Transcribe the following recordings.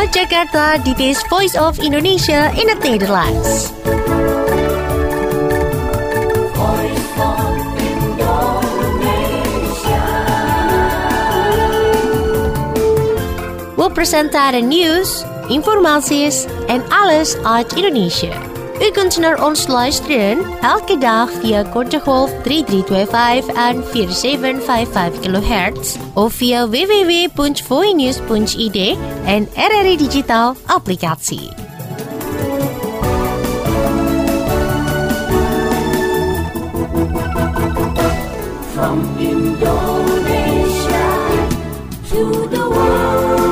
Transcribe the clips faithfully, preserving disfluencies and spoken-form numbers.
Vanuit Jakarta, dit is Voice of Indonesia in het Nederlands. Voice of Indonesia. We presenteren nieuws, informaties en alles uit Indonesië. U kunt naar ons luisteren elke dag via kortegolf drie drie twee vijf en vier zeven vijf vijf kilohertz of via w w w punt voinews punt i d en R R I Digital applicatie. From Indonesia to the world.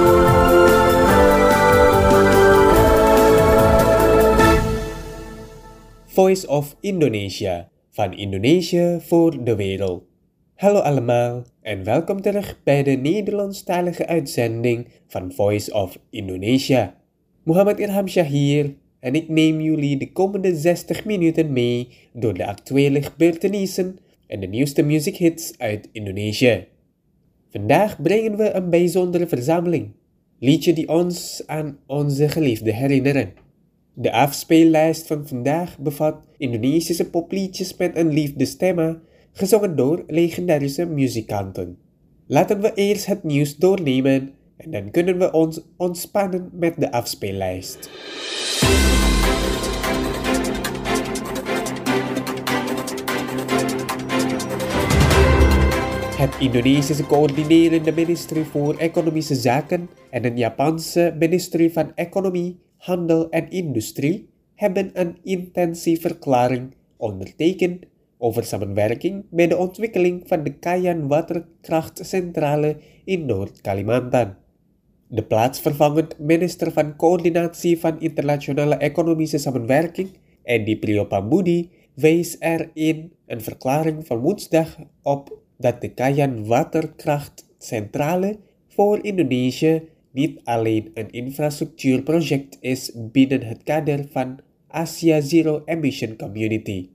Voice of Indonesia, van Indonesië voor de wereld. Hallo allemaal en welkom terug bij de Nederlandstalige uitzending van Voice of Indonesia. Muhammad Irham Shahir en ik neem jullie de komende zestig minuten mee door de actuele gebeurtenissen en de nieuwste musichits uit Indonesië. Vandaag brengen we een bijzondere verzameling, liedje die ons aan onze geliefden herinneren. De afspeellijst van vandaag bevat Indonesische popliedjes met een liefdesthema, gezongen door legendarische muzikanten. Laten we eerst het nieuws doornemen en dan kunnen we ons ontspannen met de afspeellijst. Het Indonesische coördinerende ministerie voor Economische Zaken en het Japanse ministerie van Economie, Handel en Industrie hebben een intentieverklaring ondertekend over samenwerking bij de ontwikkeling van de Kayan waterkrachtcentrale in Noord-Kalimantan. De plaatsvervangend minister van Coördinatie van Internationale Economische Samenwerking, Edi Priopambudi, wees er in een verklaring van woensdag op dat de Kayan waterkrachtcentrale voor Indonesië niet alleen een infrastructuurproject is binnen het kader van Asia Zero Emission Community.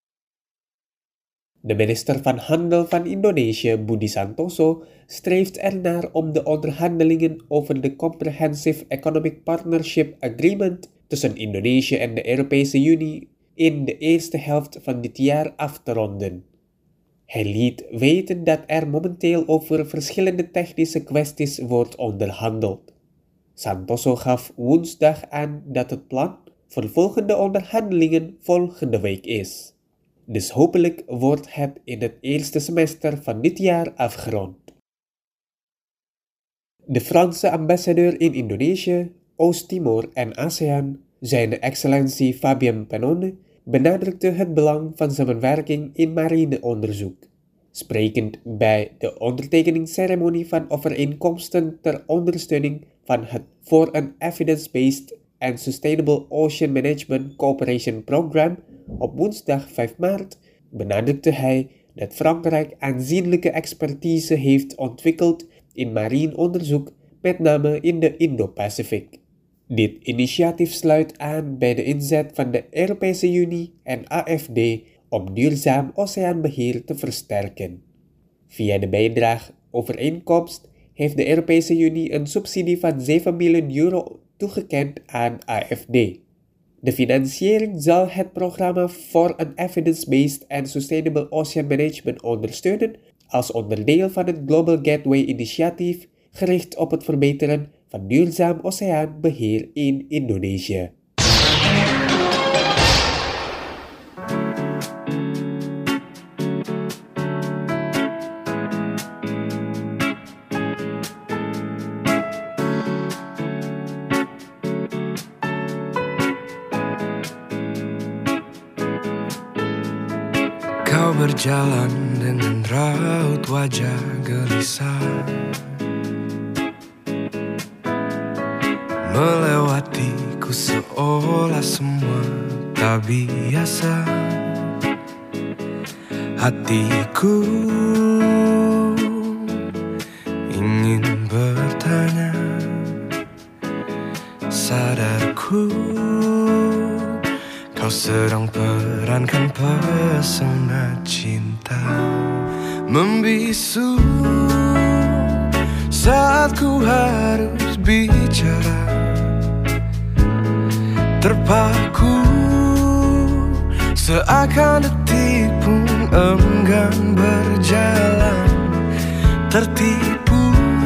De minister van Handel van Indonesië, Budi Santoso, streeft ernaar om de onderhandelingen over de Comprehensive Economic Partnership Agreement tussen Indonesië en de Europese Unie in de eerste helft van dit jaar af te ronden. Hij liet weten dat er momenteel over verschillende technische kwesties wordt onderhandeld. Santoso gaf woensdag aan dat het plan voor volgende onderhandelingen volgende week is. Dus hopelijk wordt het in het eerste semester van dit jaar afgerond. De Franse ambassadeur in Indonesië, Oost-Timor en ASEAN, zijn excellentie Fabien Pannone, benadrukte het belang van samenwerking in marineonderzoek. Sprekend bij de ondertekeningsceremonie van overeenkomsten ter ondersteuning van het voor een Evidence-Based and Sustainable Ocean Management Cooperation Program op woensdag vijf maart benadrukte hij dat Frankrijk aanzienlijke expertise heeft ontwikkeld in marine onderzoek, met name in de Indo-Pacific. Dit initiatief sluit aan bij de inzet van de Europese Unie en A F D om duurzaam oceaanbeheer te versterken. Via de bijdraagovereenkomst heeft de Europese Unie een subsidie van zeven miljoen euro toegekend aan A F D. De financiering zal het programma voor een Evidence-Based and Sustainable Ocean Management ondersteunen als onderdeel van het Global Gateway Initiatief gericht op het verbeteren van duurzaam oceaanbeheer in Indonesië. Kau berjalan dengan raut wajah gelisah, melewatiku seolah semua tak biasa. Hatiku ingin bertanya, sadarku kau sedang perankan pesona cinta membisu saat ku harus bicara, terpaku seakan detik pun enggan berjalan, tertipu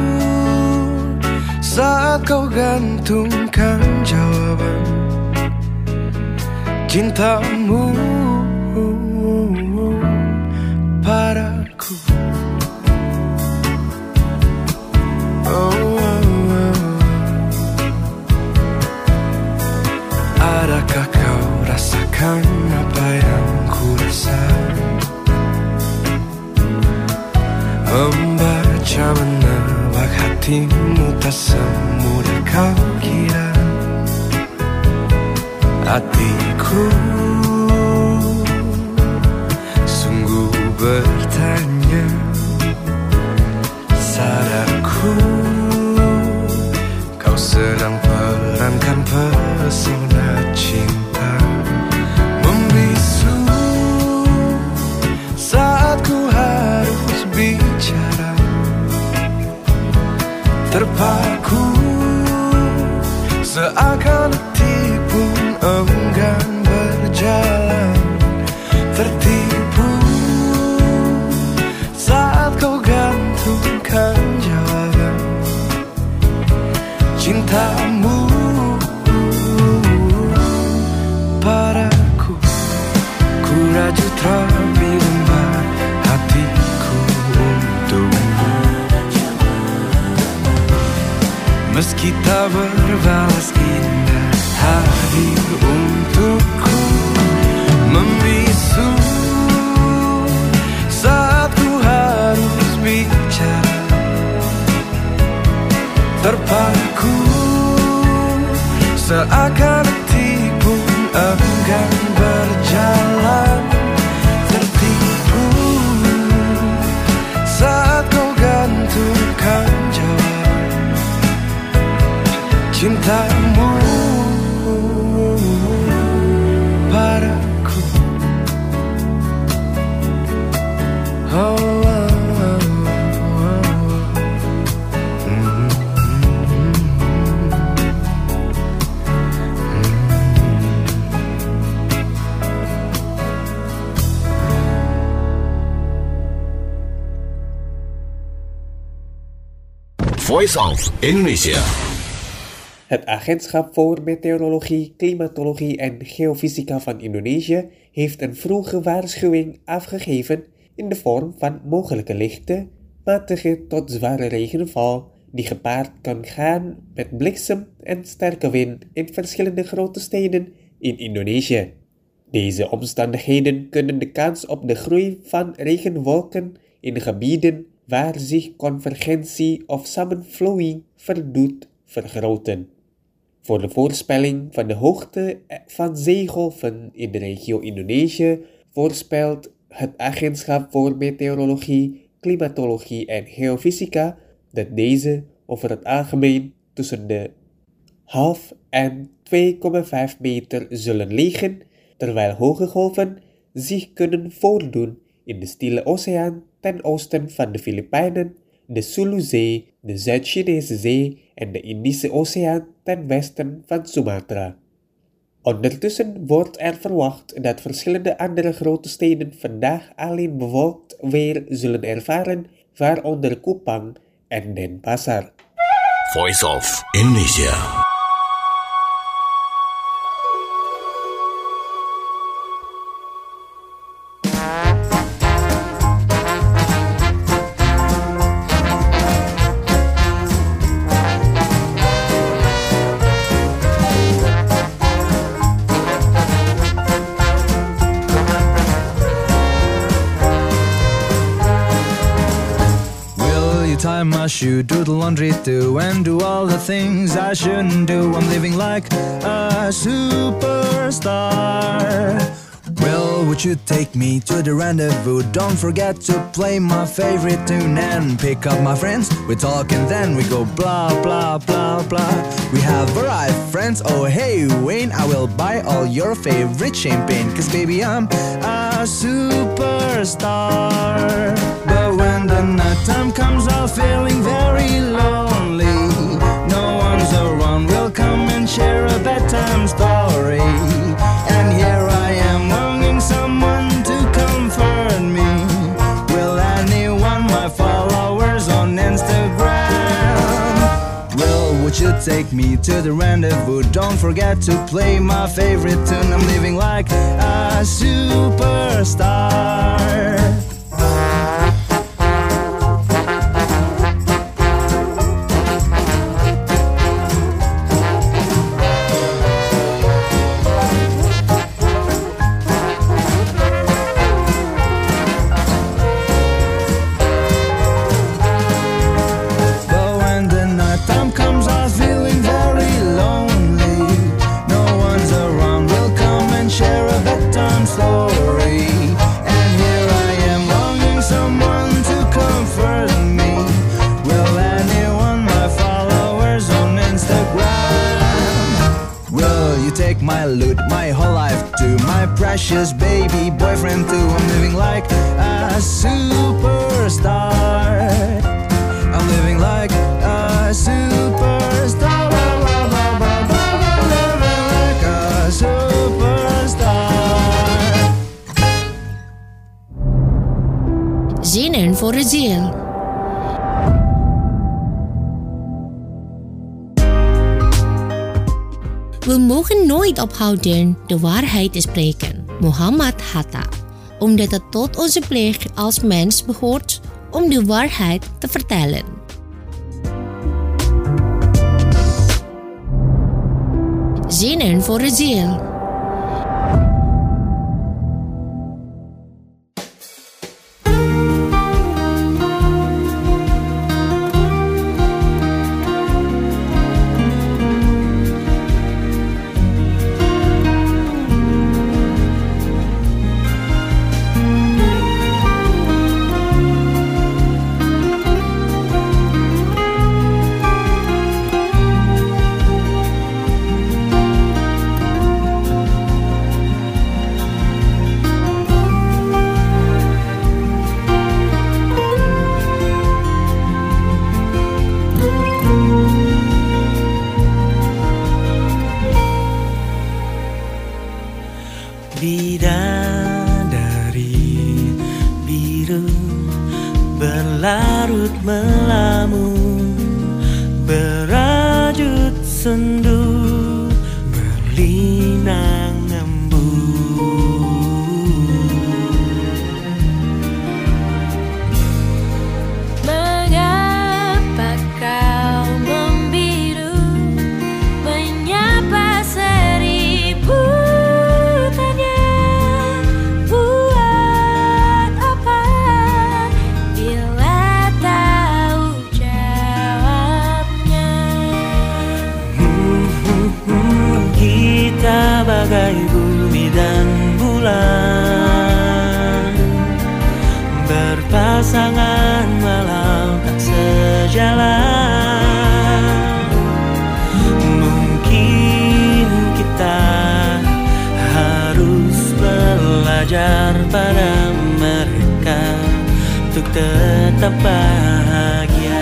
saat kau gantungkan jawaban cintamu padaku. Oh, oh, oh. Adakah kau rasakan apa yang ku rasa? Membaca menebak hatimu tak semudah kau kira. Hatiku sungguh bertanya, sadarku kau sedang perankan pesona cinta, membisu saat ku harus bicara, terpaku seakan detik pun enggan berjalan, tertipu saat kau gantungkan jawaban cintamu padaku. Ku rajut rapi lembar hatiku untukmu, meski tak berbalas indah hadir untukku, membisu saat ku harus bicara, terpaku seakan detik pun enggan berjalan, tertipu saat kau gantungkan jawaban cintamu padaku. Oh, oh, oh, oh, oh. Mm-hmm. Voice of Indonesia. Het Agentschap voor Meteorologie, Klimatologie en Geofysica van Indonesië heeft een vroege waarschuwing afgegeven in de vorm van mogelijke lichte, matige tot zware regenval die gepaard kan gaan met bliksem en sterke wind in verschillende grote steden in Indonesië. Deze omstandigheden kunnen de kans op de groei van regenwolken in gebieden waar zich convergentie of samenvloeiing verdoet vergroten. Voor de voorspelling van de hoogte van zeegolven in de regio Indonesië voorspelt het Agentschap voor Meteorologie, Klimatologie en Geofysica dat deze over het algemeen tussen de half en twee komma vijf meter zullen liggen, terwijl hoge golven zich kunnen voordoen in de Stille Oceaan ten oosten van de Filipijnen, de Zuluzee, de Zuid-Chinese Zee en de Indische Oceaan ten westen van Sumatra. Ondertussen wordt er verwacht dat verschillende andere grote steden vandaag alleen bewolkt weer zullen ervaren, waaronder Kupang en Denpasar. Voice of Indonesia. Tie my shoe, do the laundry too, and do all the things I shouldn't do. I'm living like a superstar. Well, would you take me to the rendezvous? Don't forget to play my favorite tune and pick up my friends. We talk and then we go blah blah blah blah. We have arrived, friends. Oh hey Wayne, I will buy all your favorite champagne, cause baby I'm a superstar. But when the night time comes I'm feeling very lonely. No one's around, we'll come and share a bedtime story. And here I am longing someone to comfort me. Will anyone my followers on Instagram? Well, would you take me to the rendezvous? Don't forget to play my favorite tune. I'm living like a superstar. My loot, my whole life too, my precious baby boyfriend too. I'm living like a superstar. I'm living like a superstar. Like a superstar. Zinnen voor de ziel. We mogen nooit ophouden de waarheid te spreken, Muhammad Hatta, omdat het tot onze plicht als mens behoort om de waarheid te vertellen. Zinnen voor de ziel. Bidadari biru berlarut melamun, berajut sendu berlinang embun. Mengapa kau membiru, menyapa seribu tanya? Buat apa bila tahu jawabnya? Hmm, hmm, hmm, kita bagai bumi dan bulan, berpasangan walau tak sejalan. Mungkin kita harus belajar pada mereka untuk tetap bahagia.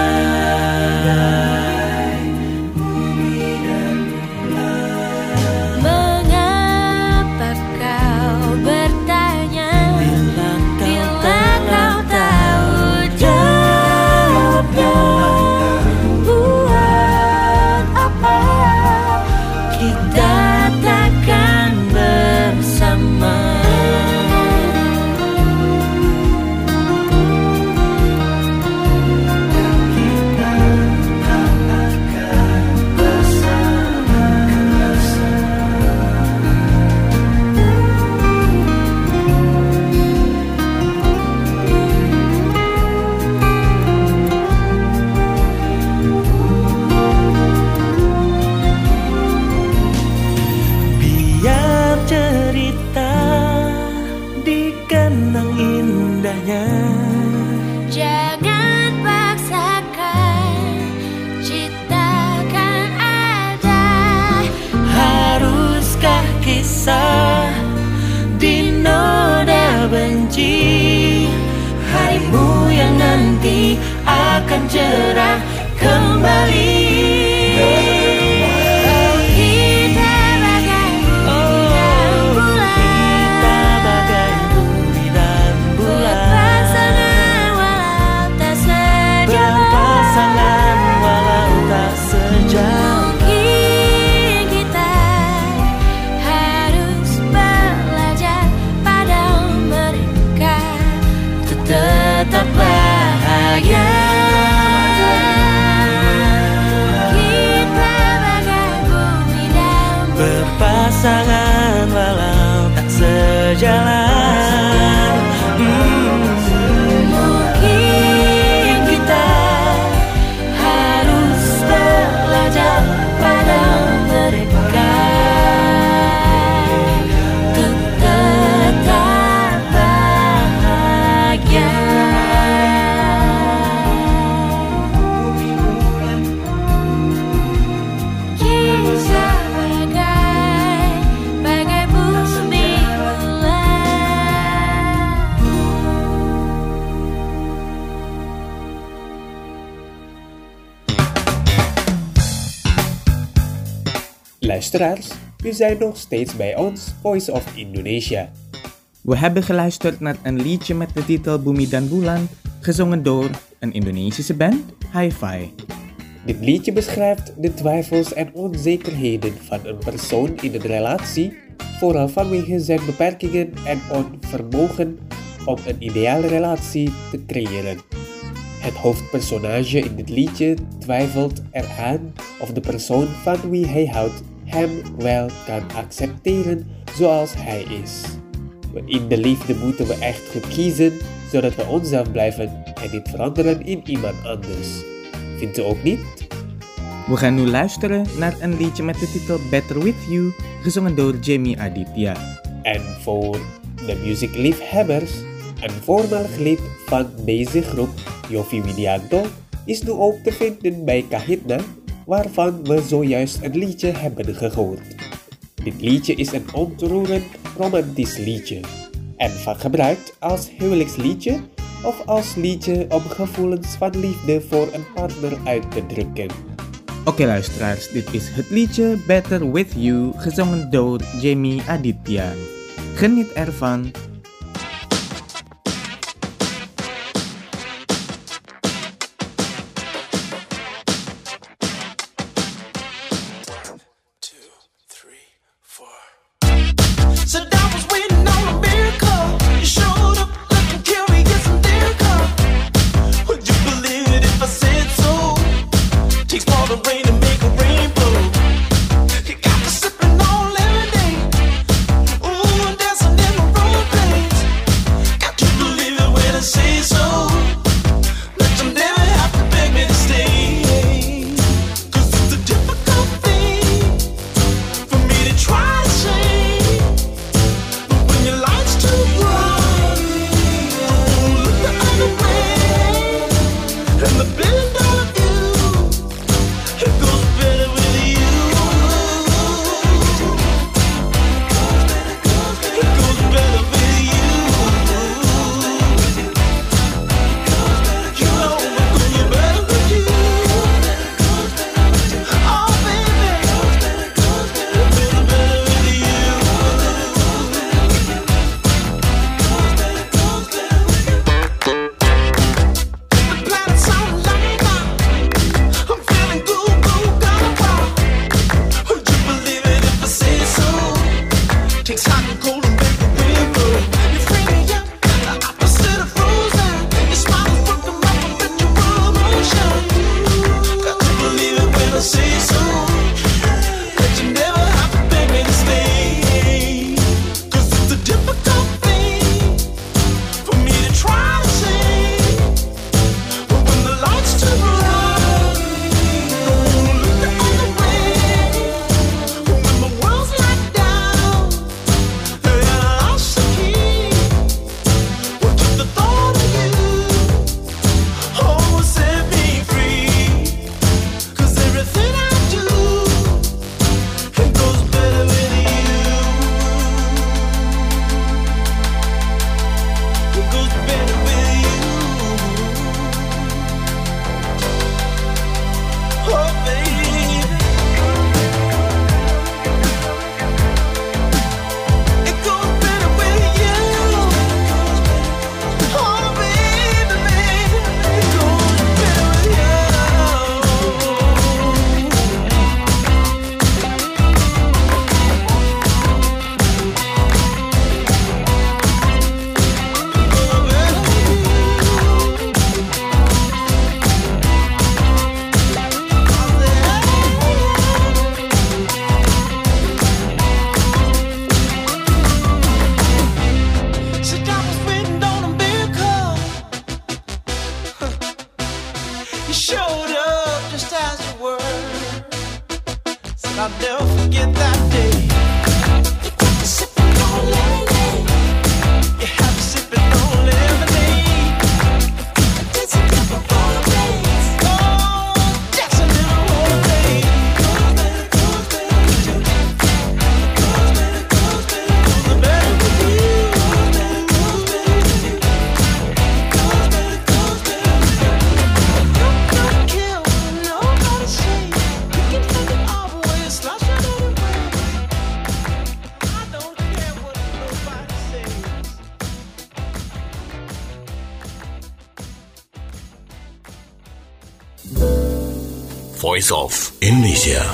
Mengapa kau bertanya bila kau tahu jawabnya? Buat apa kita takkan bersama? janji harimu yang nanti akan cerah kembali. Tetap bahagia. Kita bagai bumi dan bulan, berpasangan walau tak sejalan. hmm. Mungkin kita harus belajar pada mereka untuk tetap bahagia. Luisteraars, u zijn nog steeds bij ons Voice of Indonesia. We hebben geluisterd naar een liedje met de titel Bumi dan Bulan, gezongen door een Indonesische band, Hi-Fi. Dit liedje beschrijft de twijfels en onzekerheden van een persoon in een relatie, vooral vanwege zijn beperkingen en onvermogen om een ideale relatie te creëren. Het hoofdpersonage in dit liedje twijfelt eraan of de persoon van wie hij houdt hem wel kan accepteren zoals hij is. In de liefde moeten we echt goed kiezen, zodat we onszelf blijven en niet veranderen in iemand anders. Vindt u ook niet? We gaan nu luisteren naar een liedje met de titel Better With You, gezongen door Jamie Aditya. En voor de muziekliefhebbers, een voormalig lid van deze groep, Yovie Widianto, is nu ook te vinden bij Kahitna, waarvan we zojuist een liedje hebben gehoord. Dit liedje is een ontroerend romantisch liedje en vaak gebruikt als huwelijksliedje of als liedje om gevoelens van liefde voor een partner uit te drukken. Oké okay, luisteraars, dit is het liedje Better With You, gezongen door Jamie Aditya. Geniet ervan. Voice of Indonesia.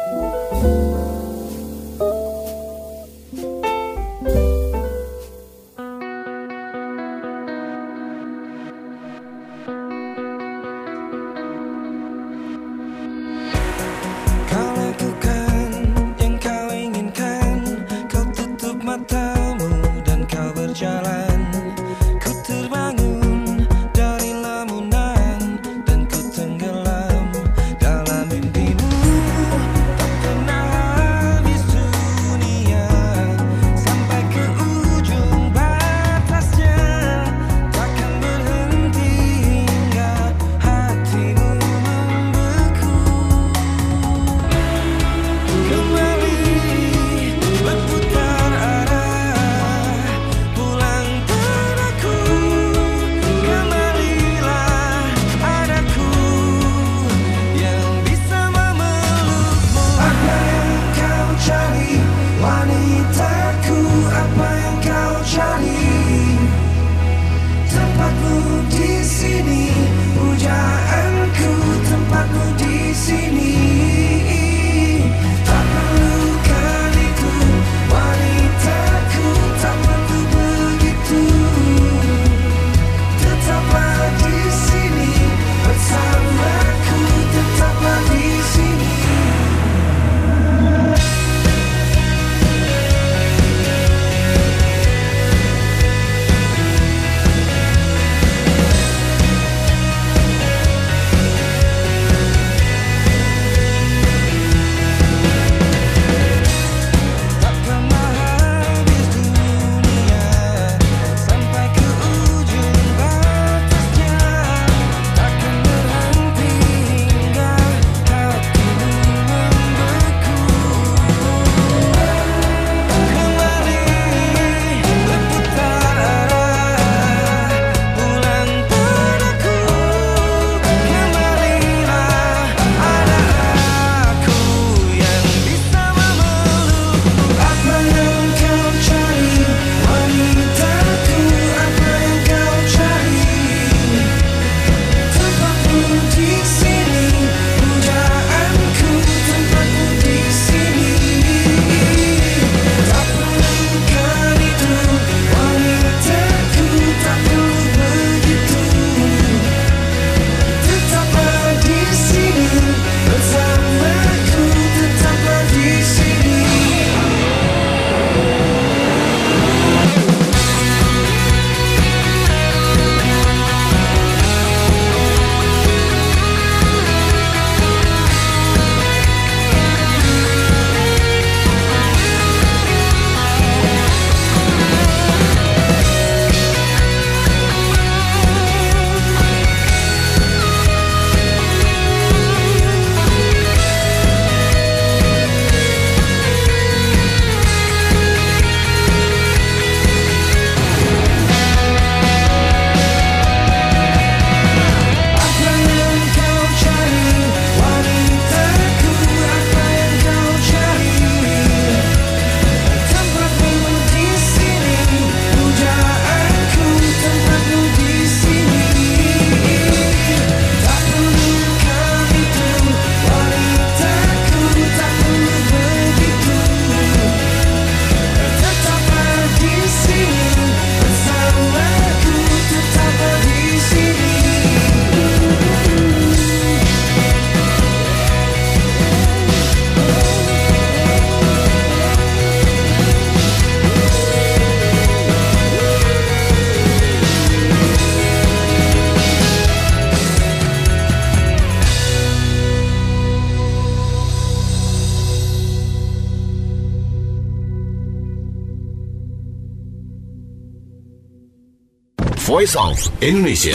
Voice of Indonesia.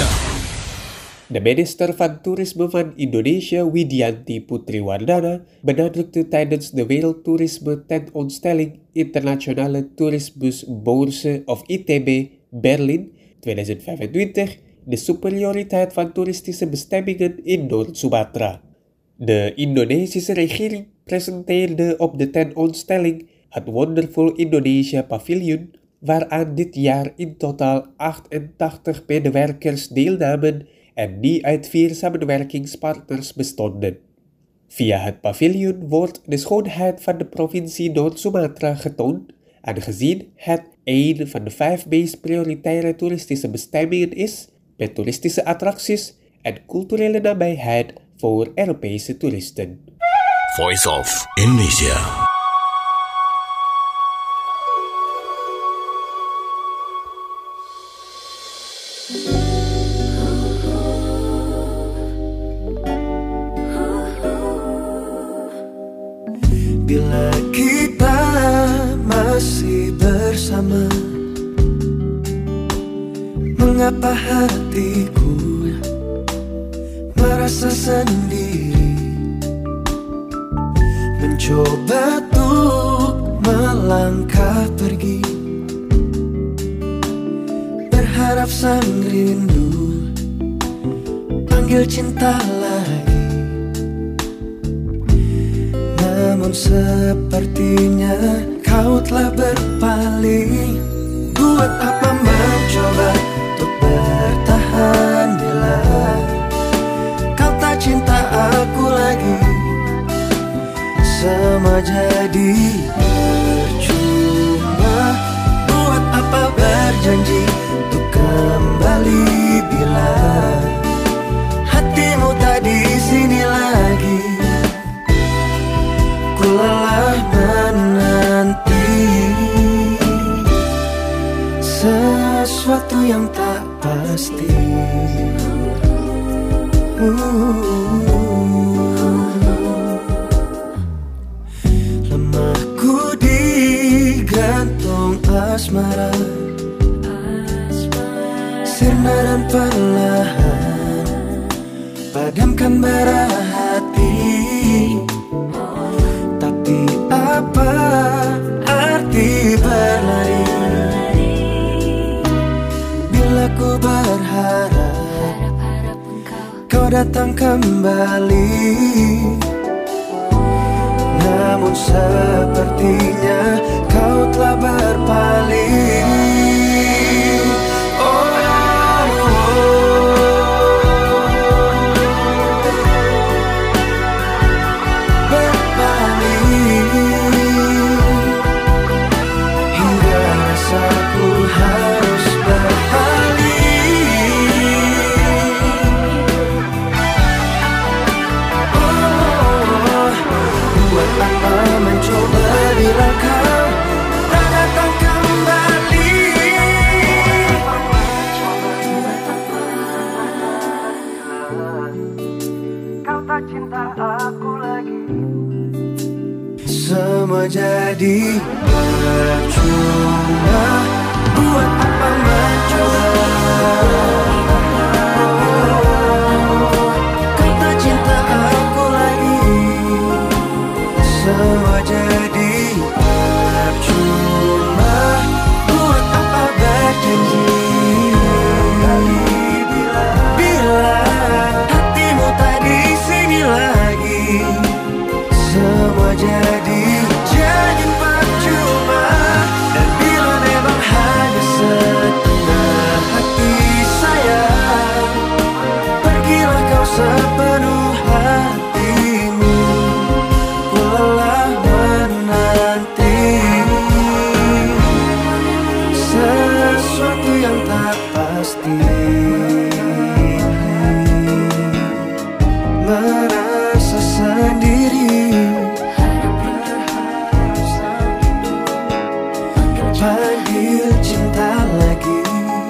De minister van Toerisme van Indonesia, Widianti Putriwardana, benadrukte tijdens de Wereldtoerisme Tentoonstelling Internationale Toerismusbeurzen of I T B Berlin tweeduizend vijfentwintig de superioriteit van toeristische bestemmingen in Noord-Sumatra. De Indonesische regering presenteerde op de tentoonstelling het Wonderful Indonesia Pavilion, waaraan dit jaar in totaal achtentachtig medewerkers deelnamen en die uit vier samenwerkingspartners bestonden. Via het paviljoen wordt de schoonheid van de provincie Noord-Sumatra getoond, aangezien het een van de vijf meest prioritaire toeristische bestemmingen is, met toeristische attracties en culturele nabijheid voor Europese toeristen. Voice of Indonesia. Bila kita masih bersama, mengapa hatiku merasa sendiri, mencoba untuk melangkah pergi, berharap sang rindu panggil cinta lagi. Namun sepertinya kau telah berpaling. Buat apa mencoba untuk bertahan bila kau tak cinta aku lagi. Semua jadi percuma. Buat apa berjanji untuk kembali bila hatimu tak di sini lagi. Ku lelah menanti sesuatu yang tak pasti. Lemahku digantung asmara, sirna dan perlahan padamkan bara hati. Tapi apa arti berlari bila ku berharap kau datang kembali. Namun sepertinya kau telah berpaling. Semua jadi percuma. Buat apa mencoba? Kau tak cinta aku lagi. Semua jadi percuma. Buat apa berjanji bila hatimu tak di sini lagi. Semua jadi jadi percuma. Dan bila memang hanya setengah hati saya, pergilah kau sepenuh hatimu. Ku lelah menanti sesuatu yang tak pasti. Merasa sendiri, panggil cinta lagi.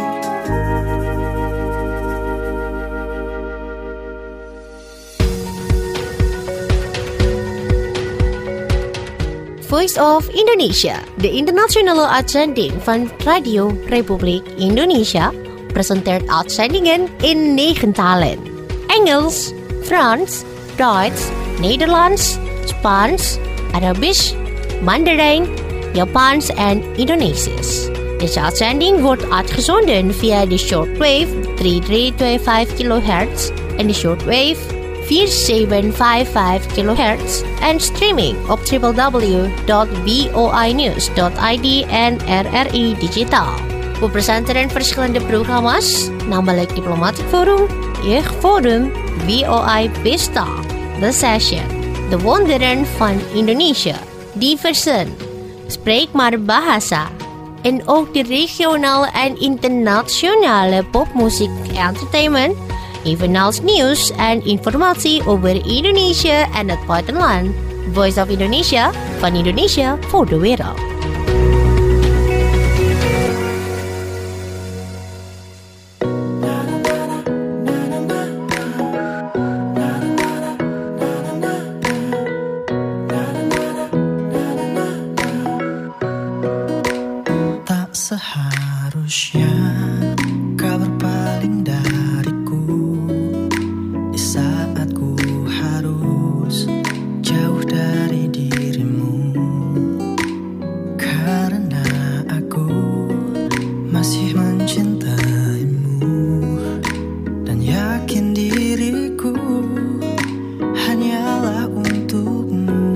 Voice of Indonesia, de internationale uitzending van Radio Republiek Indonesia, presenteert uitzendingen in negen talen: Engels, Frans, Duits, Nederlands, Spaans, Arabisch, Mandarijn, Japans en Indonesisch. Deze uitzending wordt uitgezonden via de shortwave drie drie twee vijf kilohertz en de shortwave vier zeven vijf vijf kilohertz en streaming op w w w dot voi news dot i d en R R I Digitaal. We presenteren verschillende programma's, namelijk Diplomatic Forum, Jeugdforum, V O I Vista, The Session, de wonderen van Indonesië, diversen, spreek maar bahasa. En ook de regionale en internationale popmuziek entertainment, evenals nieuws en informatie over Indonesië en het buitenland. Voice of Indonesia, van Indonesia voor de wereld. Seharusnya kau berpaling dariku di saat ku harus jauh dari dirimu, karena aku masih mencintaimu dan yakin diriku hanyalah untukmu.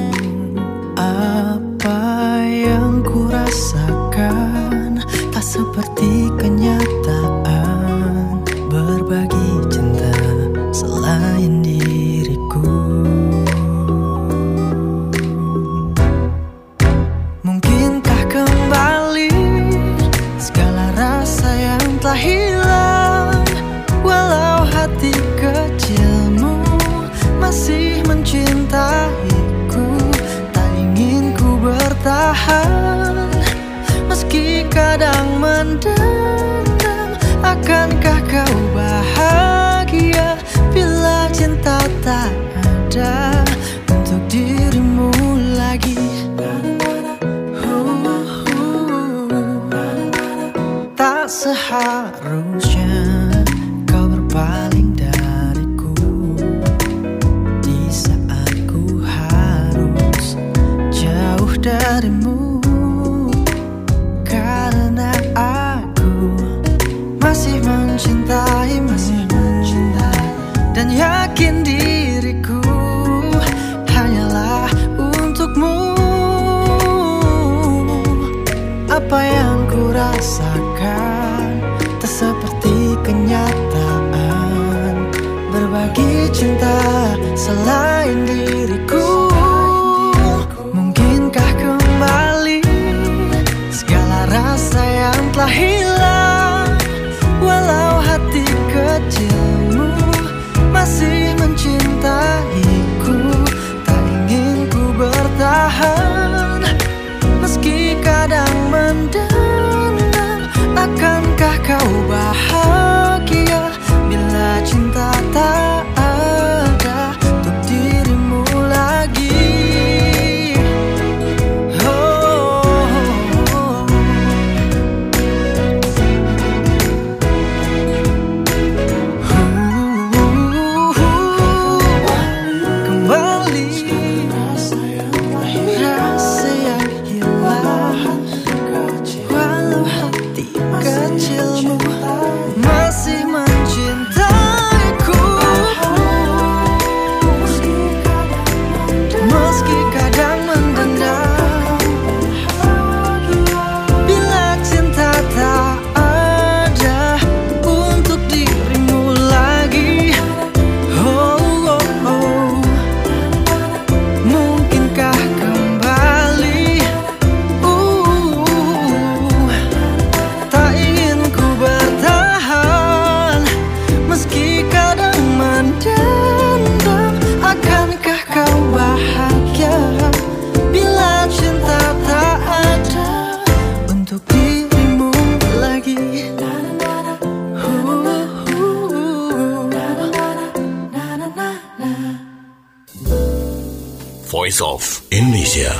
Apa yang ku rasakan tak seperti kenyataan, berbagi cinta selain diriku. Mungkinkah kembali segala rasa yang telah hilang, walau hati kecilmu masih mencintaiku. Tak ingin ku bertahan meski kadang mendendam. Akankah kau bahagia bila cinta tak ada untuk dirimu lagi? uh, uh, Tak seharusnya kau berpaling dariku di saat ku harus jauh darimu, karena aku masih mencintai, masih mencintai dan yakin diriku hanyalah untukmu. Apa yang ku rasakan tak seperti kenyataan, berbagi cinta selain diriku. Mungkinkah kembali segala rasa yang telah hilang, walau hati kecilmu masih mencintaiku. Tak ingin ku bertahan meski kadang mendendam. Akankah kau bahagia bila cinta tak ada untuk dirimu lagi? Voice of Indonesia.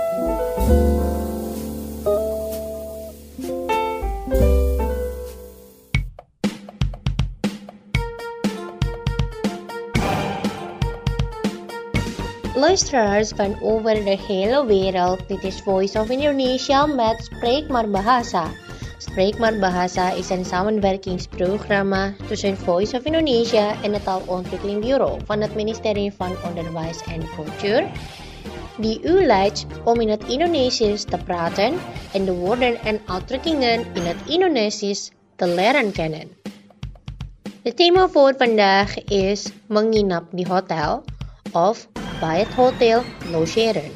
Luisteraars van over de hele wereld, dit is Voice of Indonesia met Spreek maar Bahasa. Spreek maar Bahasa is een samenwerkingsprogramma tussen Voice of Indonesia en het Taalontwikkelingbureau van het ministerie van Onderwijs en Cultuur, die u leidt om in het Indonesisch te praten en de woorden en uitdrukkingen in het Indonesisch te leren kennen. Het thema voor vandaag is menginap di hotel of bij het hotel logeren.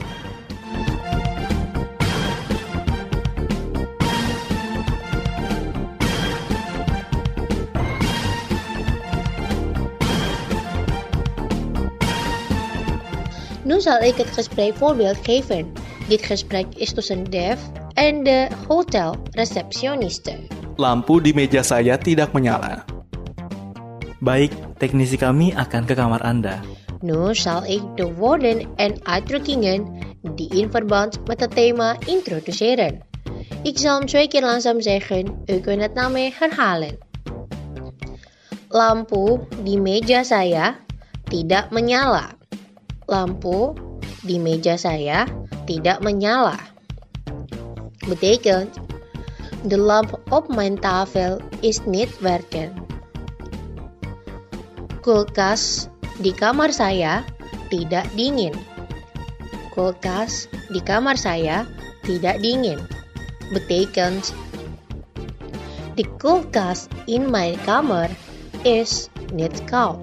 Nu zal ik het gesprek voorbeeld geven. Dit gesprek is tussen Dev en de hotelreceptioniste. Lampu di meja saya tidak menyala. Baik, teknisi kami akan ke kamar Anda. Nu zal ik de woorden en uitdrukkingen die in verband met het thema introduceren. Ik zal hem twee keer langzaam zeggen, u kunt het na mij herhalen. Lampu di meja saya tidak menyala. Lampu di meja saya tidak menyala. Betekent, de lamp op mijn tafel is niet werken. Kulkas di kamar saya tidak dingin. Kulkas di kamar saya tidak dingin. Betekent, de kulkas in mijn kamer is niet koud.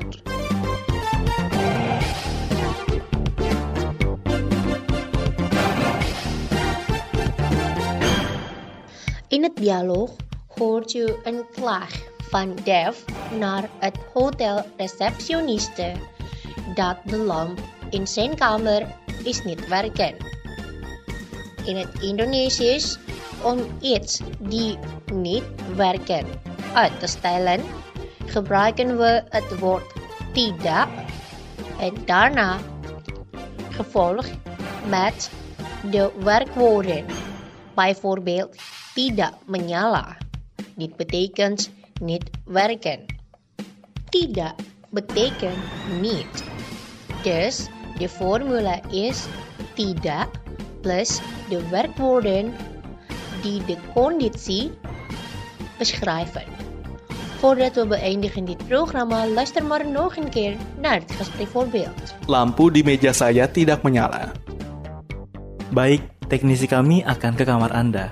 In het dialoog hoort u een klaag van Dev naar het hotelreceptioniste dat de lamp in zijn kamer is niet werken. In het Indonesisch, om iets die niet werken uit te stellen, gebruiken we het woord tidak en daarna gevolgd met de werkwoorden. Bijvoorbeeld tidak menyala. Dit betekent niet werken. Tidak betekent niet. Dus de formule is tidak plus de werkwoorden die de conditie beschrijven. Voordat we beëindigen dit programma, luister maar nog een keer naar het gespreekvoorbeeld. Lampu di meja saya tidak menyala. Baik, teknisi kami akan ke kamar Anda.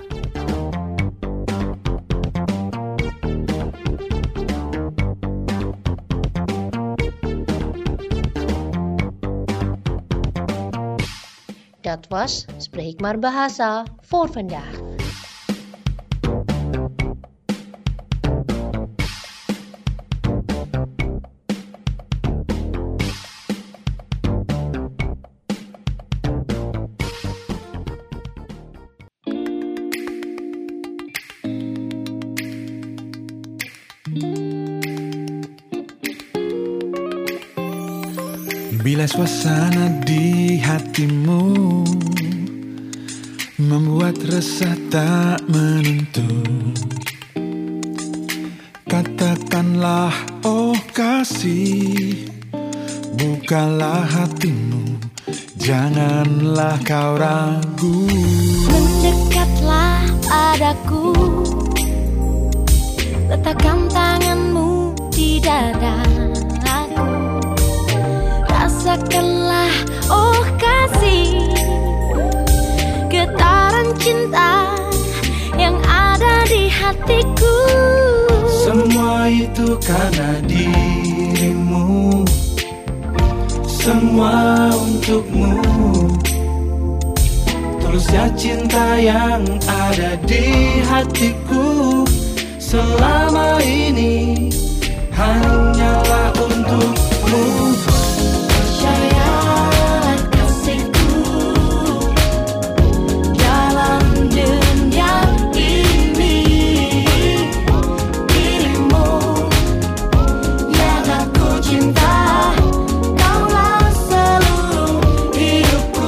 Dat was Spreek maar Bahasa voor vandaag. Bila suasana di hatimu membuat resah tak menentu, katakanlah oh kasih, bukalah hatimu, janganlah kau ragu. Mendekatlah padaku, letakkan tanganmu di dadaku. Rasakanlah oh kasih, getaran cinta yang ada di hatiku. Semua itu karena dirimu, semua untukmu. Tulusnya cinta yang ada di hatiku selama ini hanyalah untukmu. Percayalah kasihku, dalam dunia ini dirimu yang aku cinta, kaulah seluruh hidupku.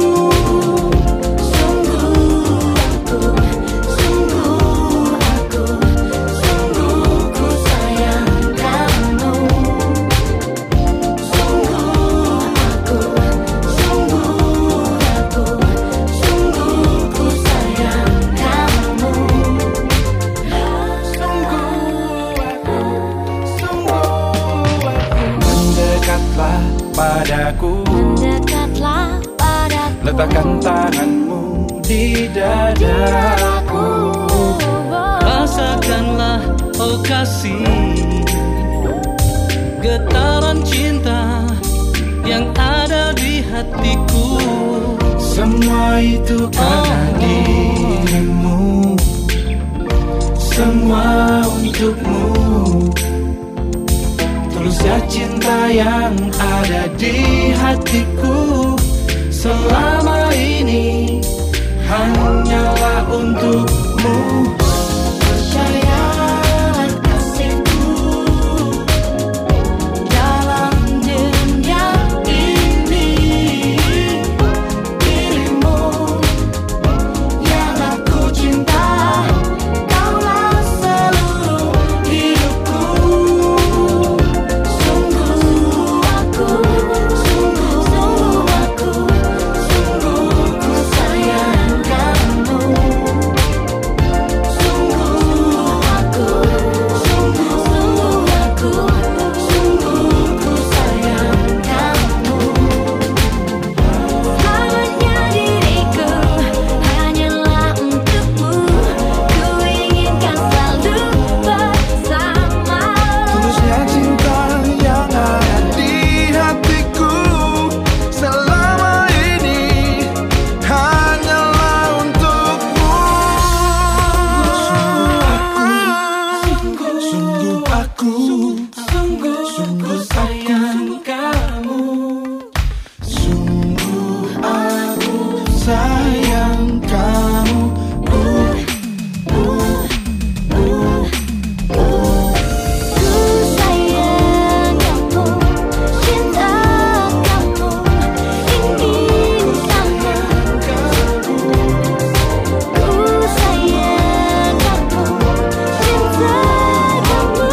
Sungguh aku, sungguh aku, sungguh ku sayang kamu. Padaku, mendekatlah padaku, letakkan tanganmu di dadaku. Rasakanlah oh kasih, getaran cinta yang ada di hatiku. Semua itu karena dirimu, semua untukmu. Tulusnya cinta yang ada di hatiku selama ini hanyalah untukmu. Percayalah kasihku, dalam dunia ini dirimu yang aku cinta. Kaulah seluruh hidupku. Sungguh aku, sungguh sungguh aku, sungguh ku sayang kamu. Sungguh aku, sungguh sungguh aku, sungguh ku sayang kamu. Selamanya diriku hanyalah untukmu. Ku inginkan selalu bersama. Tulusnya cinta yang ada di hatiku selama ini hanyalah untukmu. Sungguh aku, sungguh sungguh sayang kamu. Sungguh aku sayang kamu. Uh, uh, uh, uh. Ku sayang kamu, cinta kamu, ingin sama. Ku sayang kamu, cinta kamu.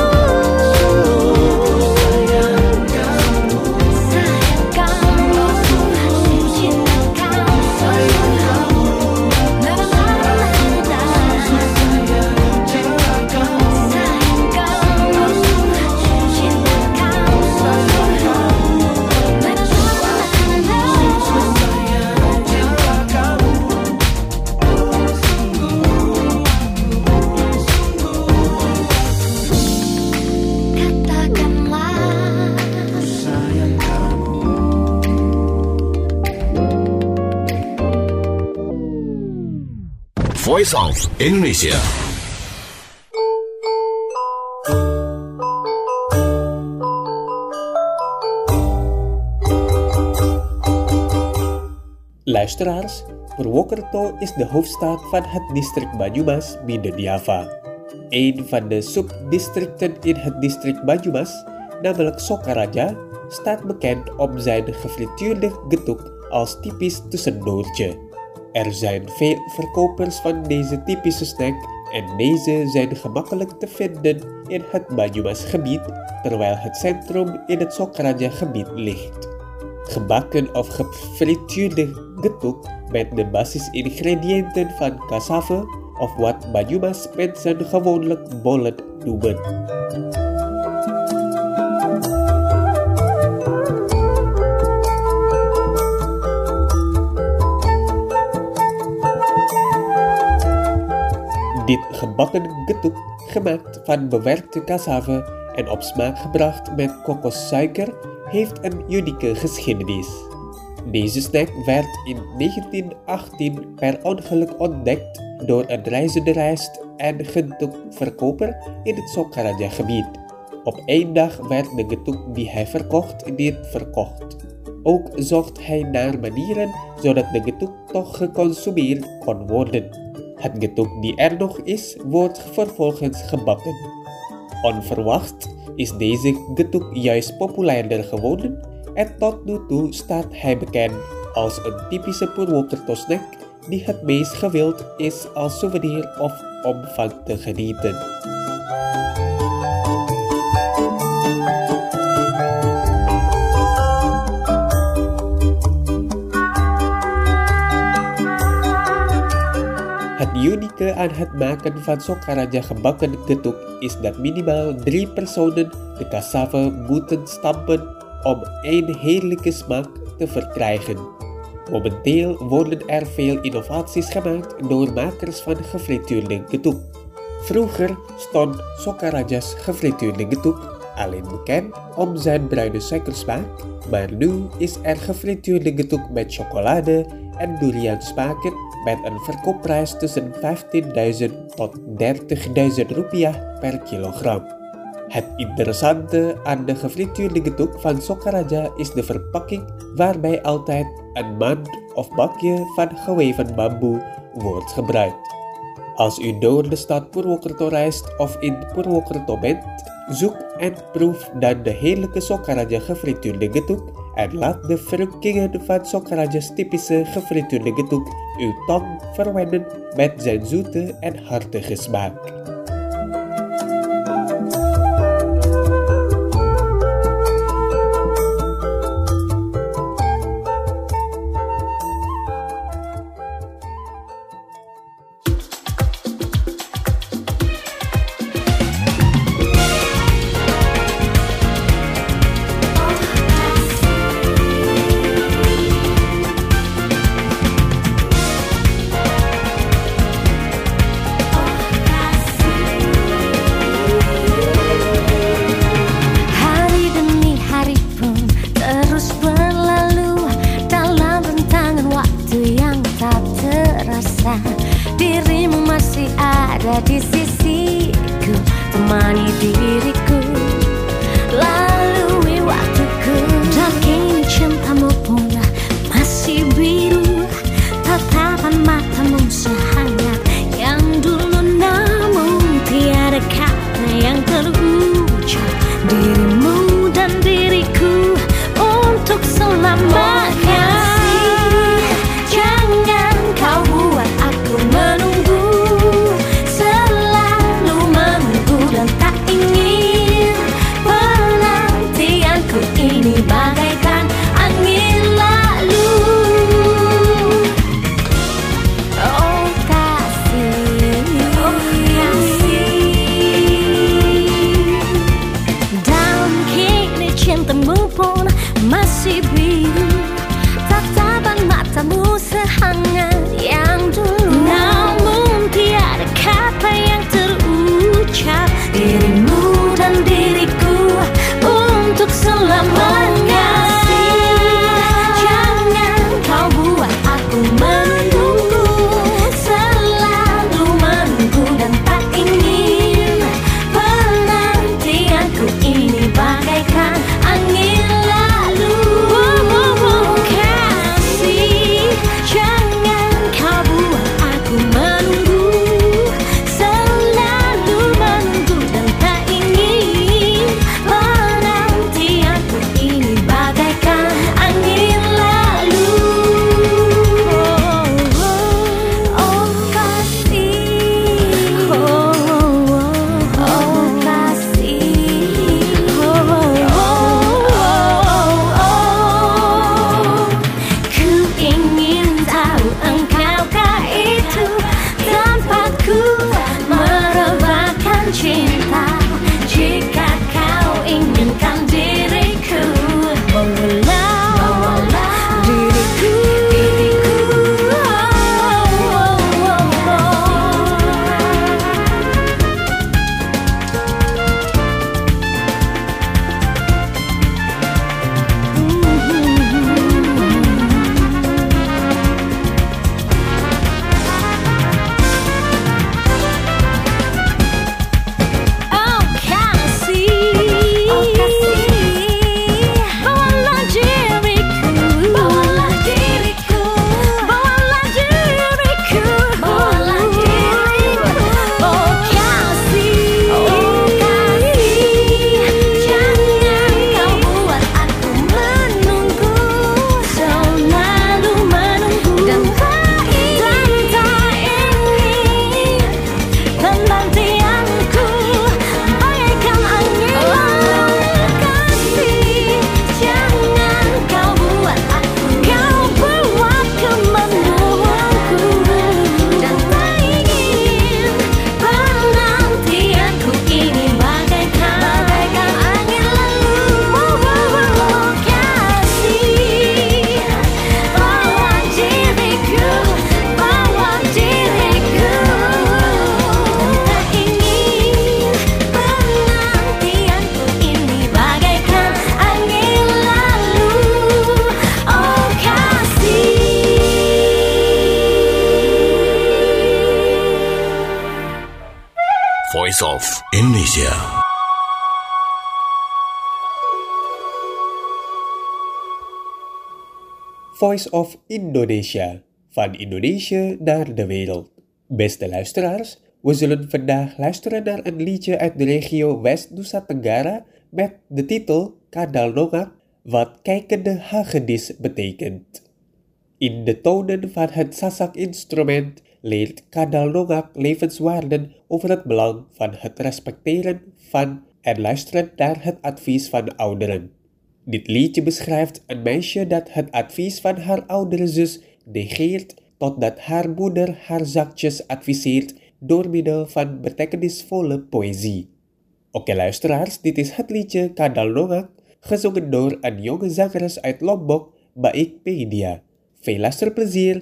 Sayang kamu, sayang kamu, cinta kamu. Sayang kamu, la la la la la. Sayang kamu, sayang kamu, cinta kamu. Sayang kamu, la la la Katakanlah Sayang kamu. Voice of Indonesia. Luisteraars, Purwokerto is de hoofdstad van het district Banyumas binnen Java. Een van de subdistricten in het district Banyumas, namelijk Sokaraja, staat bekend om zijn gefrituurde getuk als typisch tussendoortje. Er zijn veel verkopers van deze typische snack en deze zijn gemakkelijk te vinden in het Banyumas gebied, terwijl het centrum in het Sokaraja gebied ligt. Gebakken of gefrituurde getuk met de basisingrediënten van cassave of wat Banyumas mensen gewoonlijk bollen noemen. Dit gebakken getuk, gemaakt van bewerkte cassave en op smaak gebracht met kokossuiker, heeft een unieke geschiedenis. Deze snack werd in negentien achttien per ongeluk ontdekt door een reizende rijst- en getukverkoper in het Sokaraja gebied. Op één dag werd de getuk die hij verkocht niet verkocht. Ook zocht hij naar manieren zodat de getuk toch geconsumeerd kon worden. Het getuk die er nog is, wordt vervolgens gebakken. Onverwacht is deze getuk juist populairder geworden en tot nu toe staat hij bekend als een typische Purwokerto snack die het meest gewild is als souvenir of om van te genieten. Het unieke aan het maken van Sokaraja gebakken getuk is dat minimaal drie personen de cassave moeten stampen om een heerlijke smaak te verkrijgen. Momenteel worden er veel innovaties gemaakt door makers van gefrituurde getuk. Vroeger stond Sokaraja's gefrituurde getuk Alleen bekend om zijn bruine suikersmaak, maar nu is er gefrituurde getuk met chocolade en durian smaken met een verkoopprijs tussen vijftienduizend tot dertigduizend rupiah per kilogram. Het interessante aan de gefrituurde getuk van Sokaraja is de verpakking waarbij altijd een mand of bakje van geweven bamboe wordt gebruikt. Als u door de stad Purwokerto reist of in Purwokerto bent, zoek en proef dan de heerlijke Sokaraja gefrituurde getuk en laat de verrukkingen van Sokaraja's typische gefrituurde getuk uw tong verwennen met zijn zoete en hartige smaak. Dirimu masih ada di sisiku, temani diriku, lalui waktuku. Dan kini cintamu pun masih biru, tatapan matamu sehangat yang dulu, namun tiada kata yang terucap. Dirimu dan diriku untuk selamanya. Jangan kau buat aku menunggu, selalu menunggu dan tak ingin. Penantianku ini bagaikan angin lalu. Oh kasih, oh kasih. Dan kini cintamu pun masih biru, tatapan matamu sehangat yang dulu, namun tiada kata yang terucap. Dirimu dan diriku untuk selamanya. Jangan kau buat aku menunggu, selalu menunggu dan tak ingin. Penantianku ini bagaikan angin lalu. Kasih, jangan kau buat aku menunggu, selalu menunggu dan tak Voice of Indonesia. Voice of Indonesia, van Indonesië naar de wereld. Beste luisteraars, we zullen vandaag luisteren naar een liedje uit de regio West Nusa Tenggara met de titel Kadal Nongak, wat kijkende hagedis betekent. In de tonen van het Sasak-instrument leert Kadal Nongak levenswaarden over het belang van het respecteren van en luisteren naar het advies van ouderen. Dit liedje beschrijft een meisje dat het advies van haar oudere zus negeert totdat haar moeder haar zachtjes adviseert door middel van betekenisvolle poëzie. Oké luisteraars, dit is het liedje Kadal Nongak, gezongen door een jonge zangeres uit Lombok, Baik Pedia. Veel luisterplezier!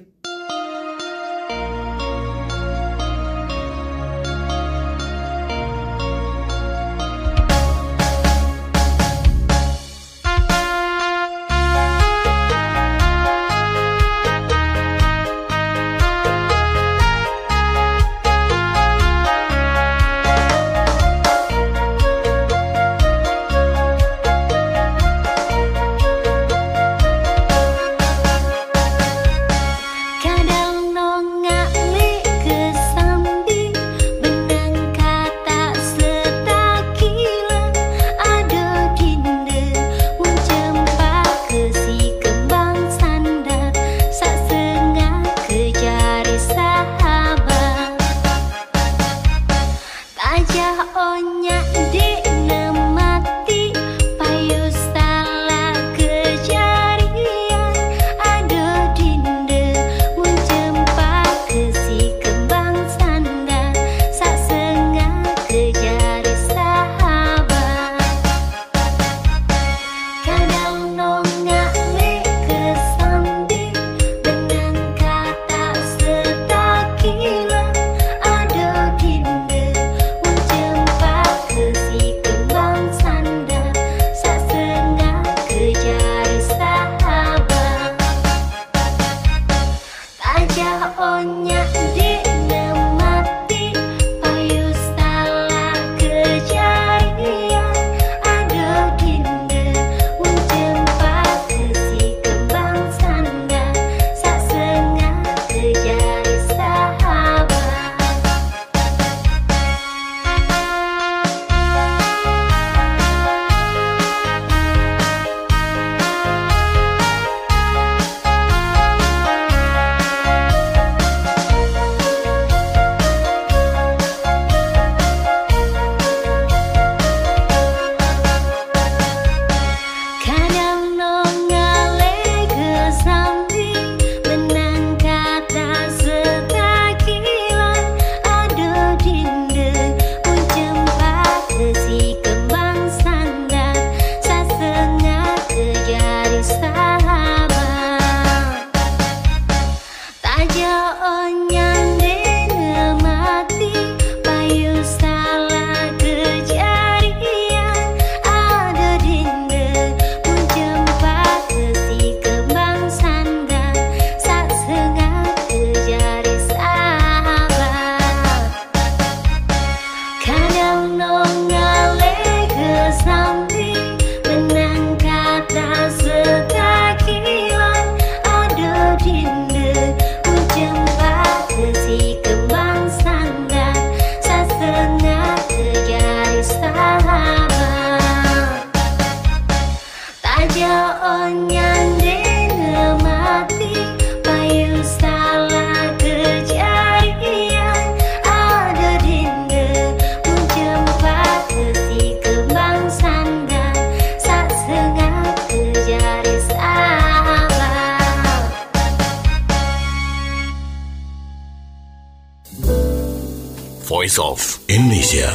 Voice of Indonesia.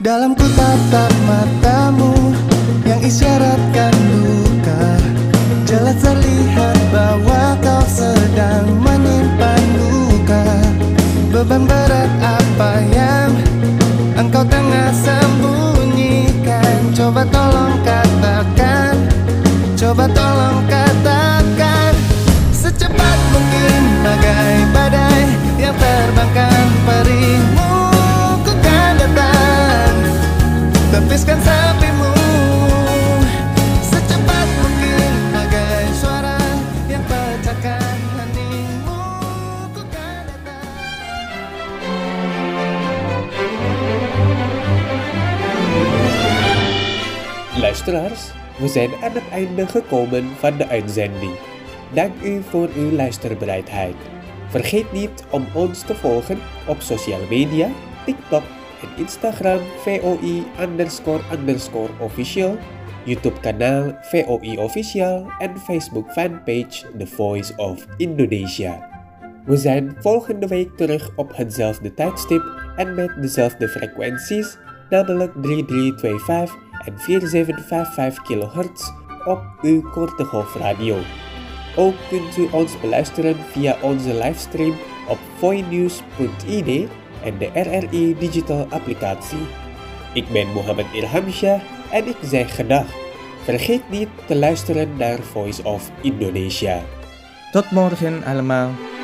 Dalam ku tatap matamu yang isyaratkan duka, jelas terlihat bahwa kau sedang menyimpan luka. Beban berat apa yang engkau tengah sembunyikan? Coba tolong katakan, coba tolong katakan. Secepat mungkin bagai badai yang terbangkan perimu, ku kan datang tepiskan sepimu. Secepat mungkin bagai suara yang pecahkan heningmu, ku kan datang. Luisteraars, we zijn aan het einde gekomen van de uitzending. Dank u voor uw luisterbereidheid. Vergeet niet om ons te volgen op sociale media, TikTok en Instagram V O I underscore underscore official, YouTube kanaal V O I official en Facebook fanpage The Voice of Indonesia. We zijn volgende week terug op hetzelfde tijdstip en met dezelfde frequenties, namelijk drie drie twee vijf en vier zeven vijf vijf kilohertz op uw korte golfradio. Ook kunt u ons beluisteren via onze livestream op voinews punt I D en de R R I Digital applicatie. Ik ben Mohammed Ilhamsyah en ik zeg gedag. Vergeet niet te luisteren naar Voice of Indonesia. Tot morgen allemaal.